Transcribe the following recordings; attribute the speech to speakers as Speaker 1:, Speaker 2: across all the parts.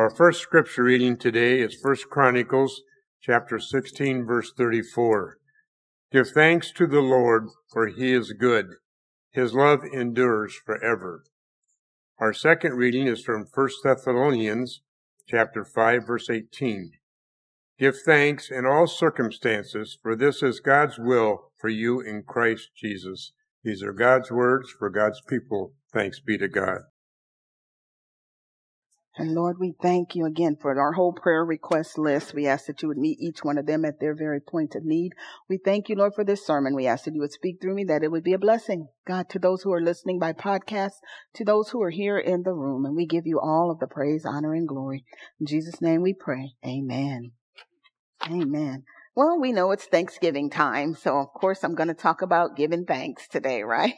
Speaker 1: Our first scripture reading today is 1 Chronicles chapter 16, verse 34. Give thanks to the Lord, for he is good. His love endures forever. Our second reading is from 1 Thessalonians chapter 5, verse 18. Give thanks in all circumstances, for this is God's will for you in Christ Jesus. These are God's words for God's people. Thanks be to God.
Speaker 2: And Lord, we thank you again for our whole prayer request list. We ask that you would meet each one of them at their very point of need. We thank you, Lord, for this sermon. We ask that you would speak through me, that it would be a blessing, God, to those who are listening by podcast, to those who are here in the room. And we give you all of the praise, honor, and glory. In Jesus' name we pray. Amen. Amen. Well, we know it's Thanksgiving time, so of course I'm going to talk about giving thanks today, right?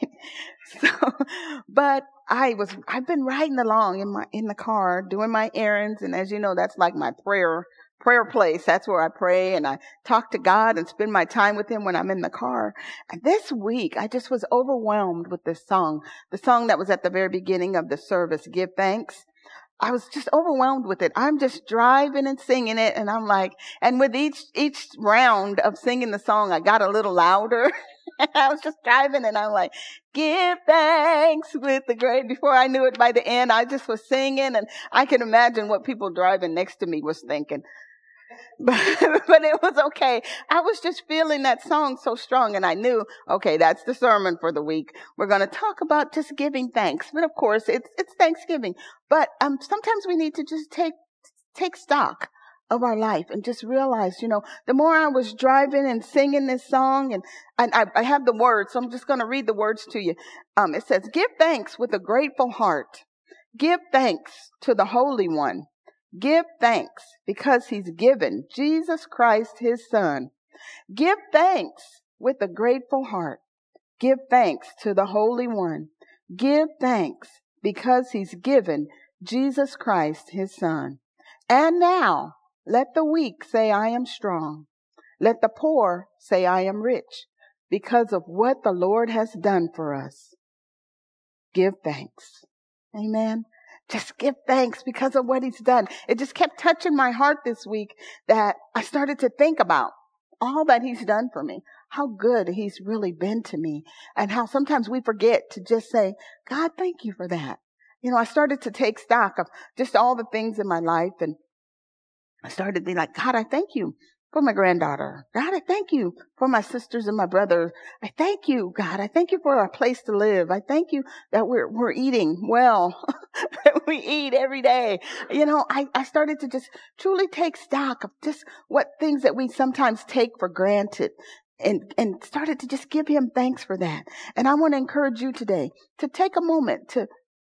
Speaker 2: But I've been riding along in the car doing my errands, and as you know, that's like my prayer place. That's where I pray and I talk to God and spend my time with him when I'm in the car. And this week I just was overwhelmed with this song, the song that was at the very beginning of the service, Give Thanks. I was just overwhelmed with it. I'm just driving and singing it. And I'm like, and with each round of singing the song, I got a little louder. I was just driving and I'm like, give thanks with the great. Before I knew it, by the end, I just was singing, and I can imagine what people driving next to me was thinking. But it was okay. I was just feeling that song so strong, and I knew, okay, that's the sermon for the week. We're going to talk about just giving thanks. But of course, it's Thanksgiving. But sometimes we need to just take stock of our life and just realize, the more I was driving and singing this song, and I have the words, so I'm just going to read the words to you. It says, give thanks with a grateful heart. Give thanks to the Holy One. Give thanks because he's given Jesus Christ, his son. Give thanks with a grateful heart. Give thanks to the Holy One. Give thanks because he's given Jesus Christ, his son. And now let the weak say, I am strong. Let the poor say, I am rich, because of what the Lord has done for us. Give thanks. Amen. Just give thanks because of what he's done. It just kept touching my heart this week that I started to think about all that he's done for me, how good he's really been to me, and how sometimes we forget to just say, God, thank you for that. I started to take stock of just all the things in my life, and I started to be like, God, I thank you for my granddaughter. God, I thank you for my sisters and my brothers. I thank you, God. I thank you for our place to live. I thank you that we're eating well. We eat every day. I started to just truly take stock of just what things that we sometimes take for granted, and started to just give him thanks for that. And I want to encourage you today to take a moment to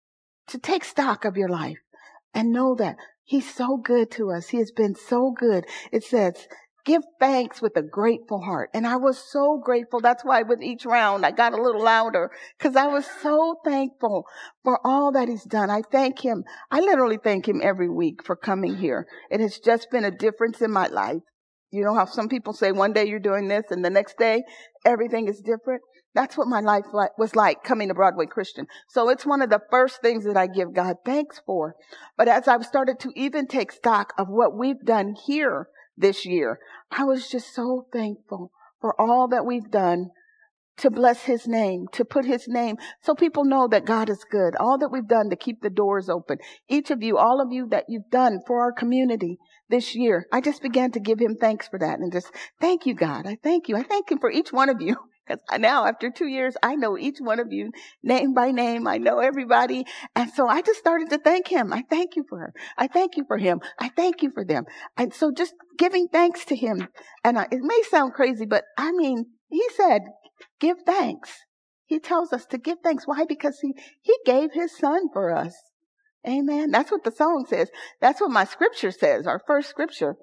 Speaker 2: take stock of your life and know that he's so good to us. He has been so good. It says, give thanks with a grateful heart. And I was so grateful. That's why with each round, I got a little louder, because I was so thankful for all that he's done. I thank him. I literally thank him every week for coming here. It has just been a difference in my life. You know how some people say one day you're doing this and the next day everything is different? That's what my life was like coming to Broadway Christian. So it's one of the first things that I give God thanks for. But as I've started to even take stock of what we've done here this year, I was just so thankful for all that we've done to bless his name, to put his name so people know that God is good. All that we've done to keep the doors open. Each of you, all of you that you've done for our community this year. I just began to give him thanks for that and just thank you, God. I thank you. I thank him for each one of you. Because now, after 2 years, I know each one of you name by name. I know everybody. And so I just started to thank him. I thank you for her. I thank you for him. I thank you for them. And so just giving thanks to him. And it may sound crazy, but I mean, he said, give thanks. He tells us to give thanks. Why? Because he gave his son for us. Amen. That's what the song says. That's what my scripture says. Our first scripture.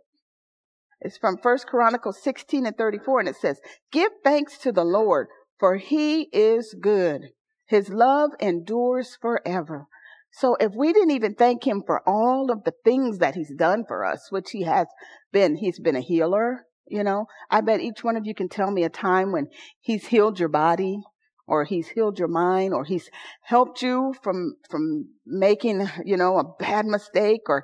Speaker 2: It's from 1 Chronicles 16 and 34, and it says, give thanks to the Lord, for he is good. His love endures forever. So if we didn't even thank him for all of the things that he's done for us, which he's been a healer, I bet each one of you can tell me a time when he's healed your body, or he's healed your mind, or he's helped you from making, a bad mistake, or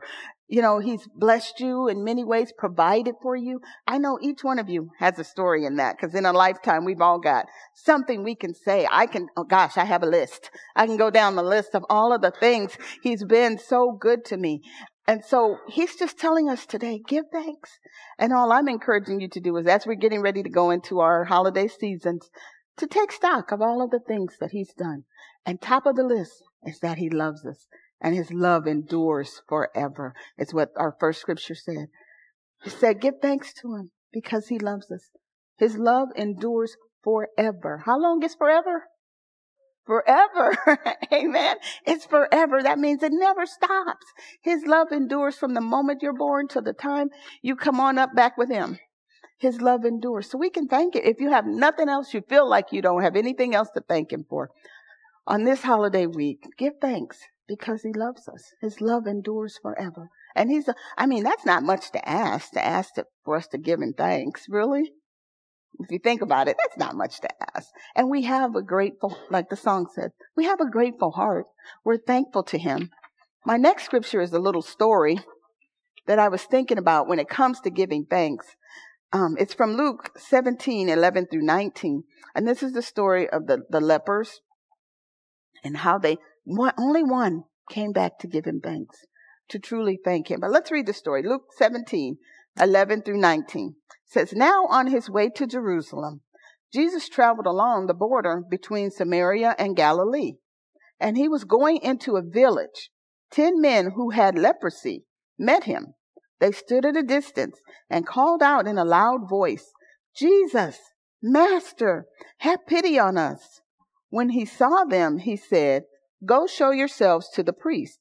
Speaker 2: He's blessed you in many ways, provided for you. I know each one of you has a story in that, because in a lifetime, we've all got something we can say. I have a list. I can go down the list of all of the things he's been so good to me. And so he's just telling us today, give thanks. And all I'm encouraging you to do is, as we're getting ready to go into our holiday seasons, to take stock of all of the things that he's done. And top of the list is that he loves us. And his love endures forever. It's what our first scripture said. He said, give thanks to him because he loves us. His love endures forever. How long is forever? Forever. Amen. It's forever. That means it never stops. His love endures from the moment you're born to the time you come on up back with him. His love endures. So we can thank it. If you have nothing else, you feel like you don't have anything else to thank him for. On this holiday week, give thanks. Because he loves us. His love endures forever. And that's not much to ask for us to give him thanks, really. If you think about it, that's not much to ask. And we have a grateful, like the song said, we have a grateful heart. We're thankful to him. My next scripture is a little story that I was thinking about when it comes to giving thanks. It's from Luke 17:11 through 19. And this is the story of the lepers and how only one came back to give him thanks, to truly thank him. But let's read the story. Luke 17:11 through 19 says, now on his way to Jerusalem, Jesus traveled along the border between Samaria and Galilee. And he was going into a village. 10 men who had leprosy met him. They stood at a distance and called out in a loud voice, Jesus, Master, have pity on us. When he saw them, he said, go show yourselves to the priest.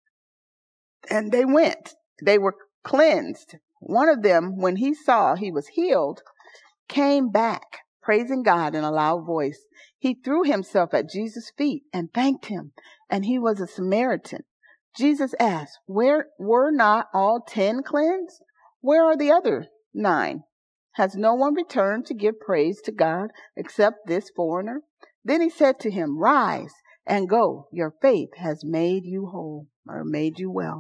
Speaker 2: And they went. They were cleansed. One of them, when he saw he was healed, came back, praising God in a loud voice. He threw himself at Jesus' feet and thanked him. And he was a Samaritan. Jesus asked, were not all 10 cleansed? Where are the other 9? Has no one returned to give praise to God except this foreigner? Then he said to him, rise and go. Your faith has made you whole, or made you well.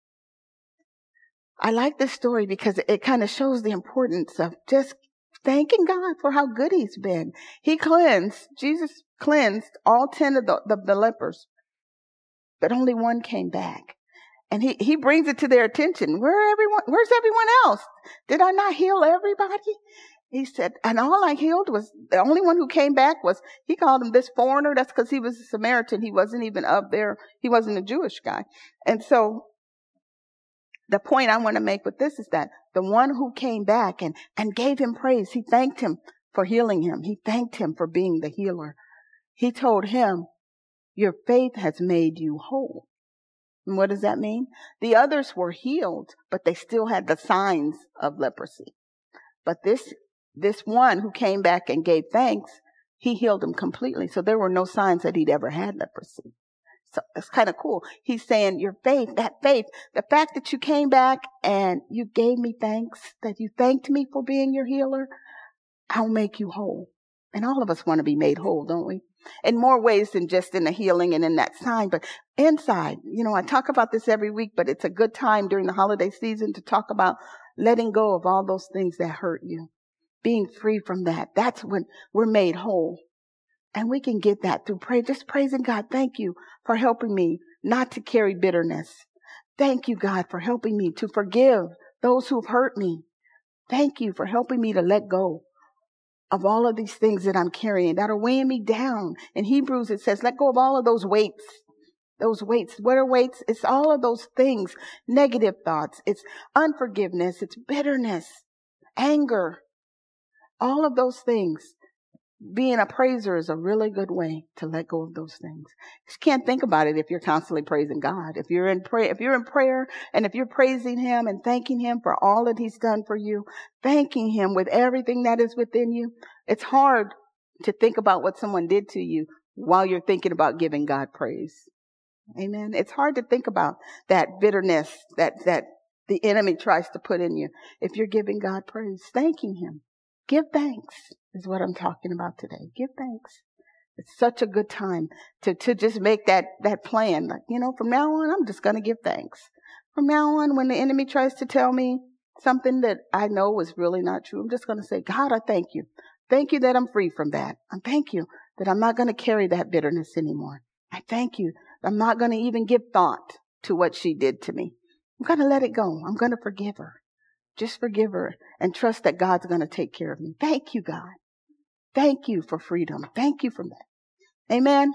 Speaker 2: I like this story because it kind of shows the importance of just thanking God for how good he's been. Jesus cleansed all 10 of the lepers, but only one came back. And he brings it to their attention. Where's everyone else? Did I not heal everybody? He said, and all I healed was, the only one who came back was, he called him this foreigner. That's because he was a Samaritan. He wasn't even up there. He wasn't a Jewish guy. And so the point I want to make with this is that the one who came back and gave him praise, he thanked him for healing him. He thanked him for being the healer. He told him, your faith has made you whole. And what does that mean? The others were healed, but they still had the signs of leprosy. But this one who came back and gave thanks, he healed him completely. So there were no signs that he'd ever had leprosy. So it's kind of cool. He's saying your faith, the fact that you came back and you gave me thanks, that you thanked me for being your healer, I'll make you whole. And all of us want to be made whole, don't we? In more ways than just in the healing and in that sign, but inside. I talk about this every week, but it's a good time during the holiday season to talk about letting go of all those things that hurt you. Being free from that. That's when we're made whole. And we can get that through prayer. Just praising God. Thank you for helping me not to carry bitterness. Thank you, God, for helping me to forgive those who've hurt me. Thank you for helping me to let go of all of these things that I'm carrying that are weighing me down. In Hebrews, it says, let go of all of those weights. Those weights. What are weights? It's all of those things. Negative thoughts. It's unforgiveness. It's bitterness, anger. All of those things. Being a praiser is a really good way to let go of those things. You just can't think about it if you're constantly praising God. If you're in prayer and if you're praising him and thanking him for all that he's done for you, thanking him with everything that is within you, it's hard to think about what someone did to you while you're thinking about giving God praise. Amen. It's hard to think about that bitterness that the enemy tries to put in you if you're giving God praise, thanking him. Give thanks is what I'm talking about today. Give thanks. It's such a good time to just make that plan. Like, from now on, I'm just going to give thanks. From now on, when the enemy tries to tell me something that I know is really not true, I'm just going to say, God, I thank you. Thank you that I'm free from that. I thank you that I'm not going to carry that bitterness anymore. I thank you that I'm not going to even give thought to what she did to me. I'm going to let it go. I'm going to forgive her. Just forgive her and trust that God's going to take care of me. Thank you, God. Thank you for freedom. Thank you for that. Amen.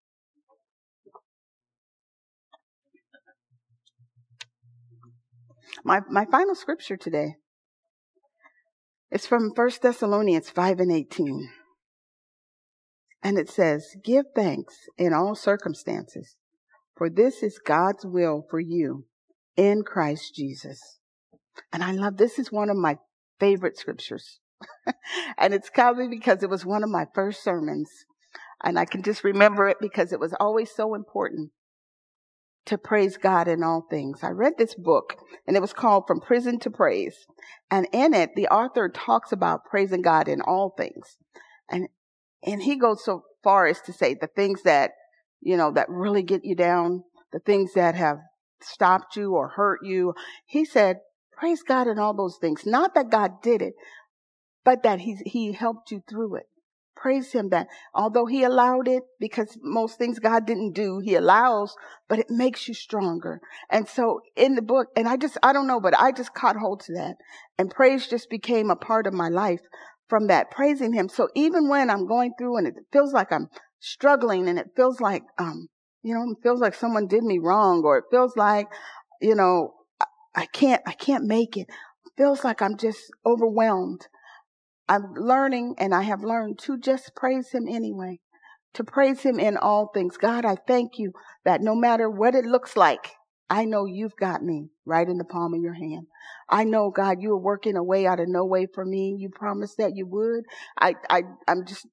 Speaker 2: My final scripture today is from 1 Thessalonians 5:18. And it says, give thanks in all circumstances, for this is God's will for you in Christ Jesus. And I love, this is one of my favorite scriptures. And it's probably because it was one of my first sermons. And I can just remember it because it was always so important to praise God in all things. I read this book and it was called From Prison to Praise. And in it, the author talks about praising God in all things. And he goes so far as to say the things that, that really get you down, the things that have stopped you or hurt you. He said, praise God in all those things. Not that God did it, but that he helped you through it. Praise him that although he allowed it, because most things God didn't do, he allows, but it makes you stronger. And so in the book, and I don't know, but I just caught hold to that. And praise just became a part of my life from that, praising him. So even when I'm going through and it feels like I'm struggling and it feels like, it feels like someone did me wrong, or it feels like, I can't make it. It feels like I'm just overwhelmed. I'm learning, and I have learned to just praise him anyway, to praise him in all things. God, I thank you that no matter what it looks like, I know you've got me right in the palm of your hand. I know, God, you are working a way out of no way for me. You promised that you would. I'm just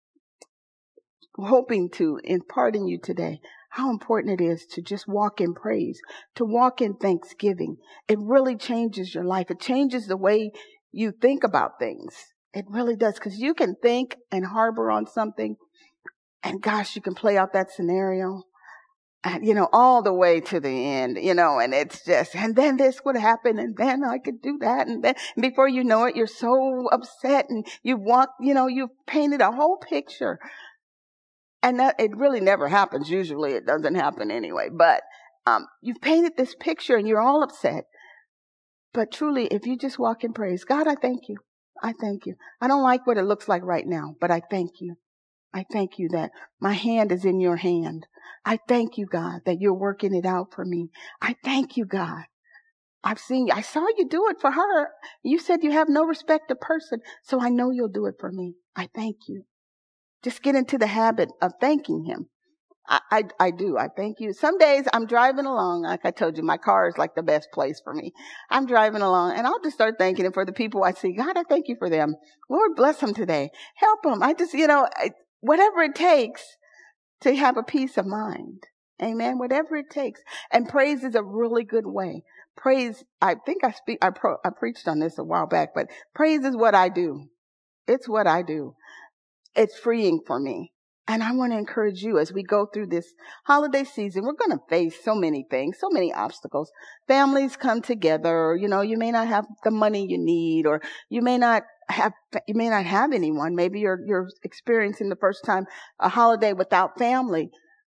Speaker 2: hoping to impart in you today how important it is to just walk in praise, to walk in thanksgiving. It really changes your life. It changes the way you think about things. It really does, because you can think and harbor on something, and gosh, you can play out that scenario, and, all the way to the end, and it's just, and then this would happen, and then I could do that, and then before you know it, you're so upset, and you've painted a whole picture, and that it really never happens. Usually it doesn't happen anyway, but you've painted this picture, and you're all upset. But truly, if you just walk in praise, God, I thank you. I thank you. I don't like what it looks like right now, but I thank you. I thank you that my hand is in your hand. I thank you, God, that you're working it out for me. I thank you, God. I saw you do it for her. You said you have no respect of person, so I know you'll do it for me. I thank you. Just get into the habit of thanking him. I do. I thank you. Some days I'm driving along. Like I told you, my car is like the best place for me. I'm driving along and I'll just start thanking him for the people I see. God, I thank you for them. Lord, bless them today. Help them. I just, whatever it takes to have a peace of mind. Amen. Whatever it takes. And praise is a really good way. Praise, I think I preached on this a while back, but praise is what I do. It's what I do. It's freeing for me. And I want to encourage you as we go through this holiday season. We're going to face so many things, so many obstacles. Families come together. You may not have the money you need, or you may not have anyone. Maybe you're experiencing the first time a holiday without family.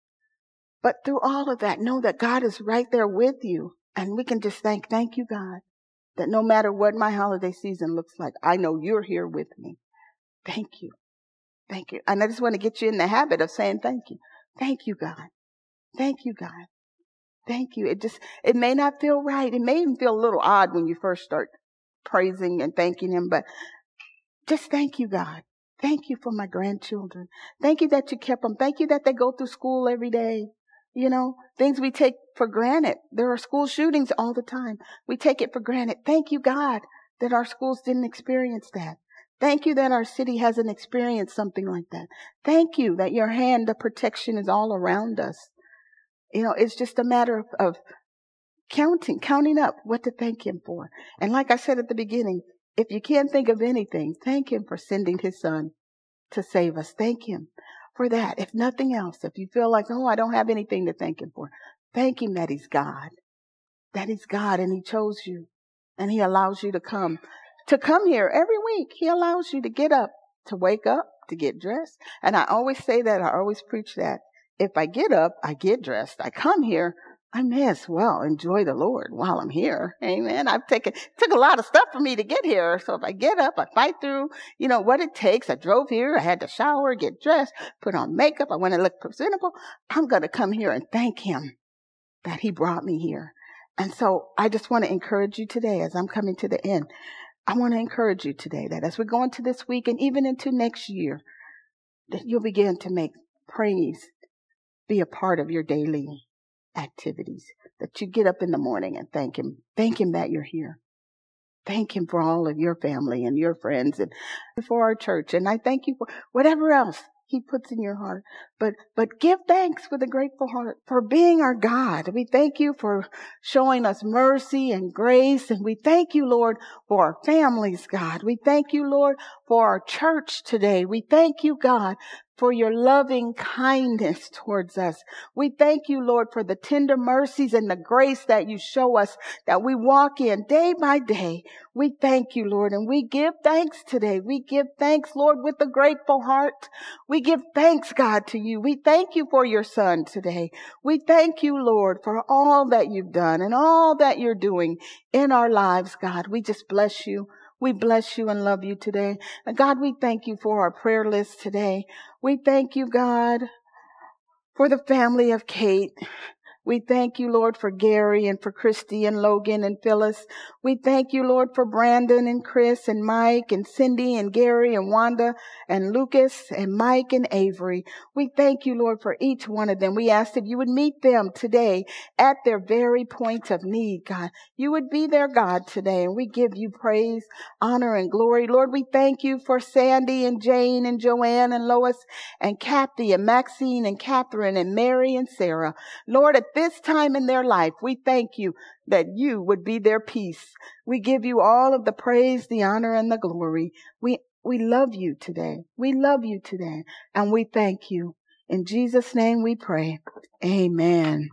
Speaker 2: But through all of that, know that God is right there with you. And we can just thank you, God, that no matter what my holiday season looks like, I know you're here with me. Thank you. Thank you. And I just want to get you in the habit of saying thank you. Thank you, God. Thank you, God. Thank you. It may not feel right. It may even feel a little odd when you first start praising and thanking him, but just thank you, God. Thank you for my grandchildren. Thank you that you kept them. Thank you that they go through school every day. Things we take for granted. There are school shootings all the time. We take it for granted. Thank you, God, that our schools didn't experience that. Thank you that our city hasn't experienced something like that. Thank you that your hand of protection is all around us. It's just a matter of counting up what to thank him for. And like I said at the beginning, if you can't think of anything, thank him for sending his son to save us. Thank him for that. If nothing else, if you feel like, I don't have anything to thank him for, thank him that he's God. that He's God and He chose you and He allows you to come here every week. He allows you to get up, to wake up, to get dressed. And I always say that. I always preach that. If I get up, I get dressed, I come here, I may as well enjoy the Lord while I'm here. Amen. It took a lot of stuff for me to get here. So if I get up, I fight through, what it takes. I drove here. I had to shower, get dressed, put on makeup. I want to look presentable. I'm going to come here and thank Him that He brought me here. And so I just want to encourage you today as I'm coming to the end. I want to encourage you today that as we go into this week and even into next year, that you'll begin to make praise be a part of your daily activities, that you get up in the morning and thank Him that you're here. Thank Him for all of your family and your friends and for our church. And I thank you for whatever else He puts in your heart. But give thanks with a grateful heart for being our God. We thank you for showing us mercy and grace. And we thank you, Lord, for our families, God. We thank you, Lord, for our church today. We thank you, God, for your loving kindness towards us. We thank you, Lord, for the tender mercies and the grace that you show us, that we walk in day by day. We thank you, Lord, and we give thanks today. We give thanks, Lord, with a grateful heart. We give thanks, God, to you. We thank you for your Son today. We thank you, Lord, for all that you've done and all that you're doing in our lives, God. We just bless you. We bless you and love you today. And God, we thank you for our prayer list today. We thank you, God, for the family of Kate. We thank you, Lord, for Gary and for Christy and Logan and Phyllis. We thank you, Lord, for Brandon and Chris and Mike and Cindy and Gary and Wanda and Lucas and Mike and Avery. We thank you, Lord, for each one of them. We ask that you would meet them today at their very point of need, God. You would be their God today, and we give you praise, honor, and glory. Lord, we thank you for Sandy and Jane and Joanne and Lois and Kathy and Maxine and Catherine and Mary and Sarah. Lord, at this time in their life, we thank you that you would be their peace. We give you all of the praise, the honor, and the glory. We love you today. We love you today, and we thank you. In Jesus' name we pray. Amen.